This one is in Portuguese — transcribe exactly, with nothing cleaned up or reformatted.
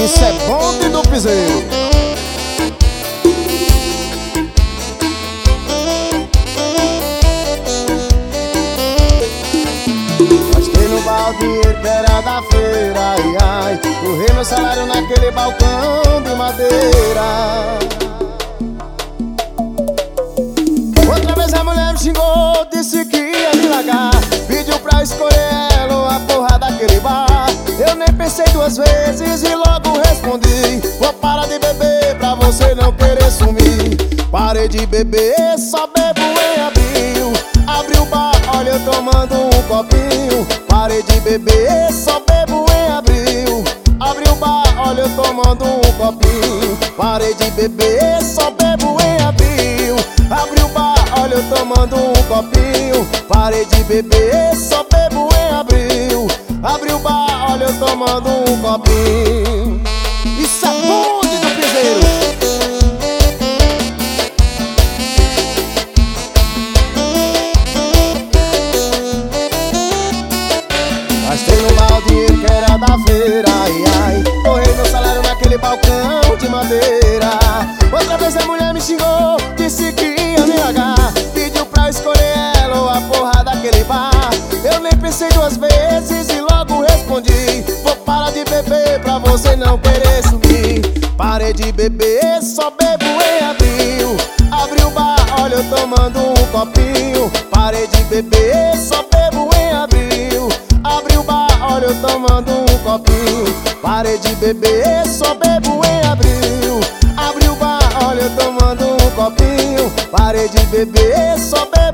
Isso é bonde do piseiro. Gastei no balde dinheiro que era da feira, ai ai. Torrei meu salário naquele balcão de madeira. Outra vez a mulher me xingou, disse que ia me largar. Pediu pra escolher ela ou a porra daquele bar. Eu nem pensei duas vezes e logo respondi: vou parar de beber pra você não querer sumir. Parei de beber, só bebo em abril. Abri o bar, olha eu tomando um copinho. Parei de beber, só bebo em abril. Abri o bar, olha eu tomando um copinho. Parei de beber, só bebo em abril. Abri o bar, olha eu tomando um copinho. Parei de beber, só bebo em abril. Abri o bar, olha eu tomando um copinho. Isso é bonde do piseiro. Gastei no balde dinheiro que era da feira, ai ai. Torrei meu salário naquele balcão de madeira. Outra vez a mulher me xingou, disse que ia me largar. Pediu pra escolher ela ou a porra daquele bar. Eu nem pensei duas vezes e logo respondi: vou parar de beber pra você não querer sumir. Parei de beber, só bebo em abril. Abri o bar, olha eu tomando um copinho. Parei de beber, só bebo em abril. Abri o bar, olha eu tomando um copinho. Parei de beber, só bebo em abril. Abri o bar, olha eu tomando um copinho. Parei de beber, só bebo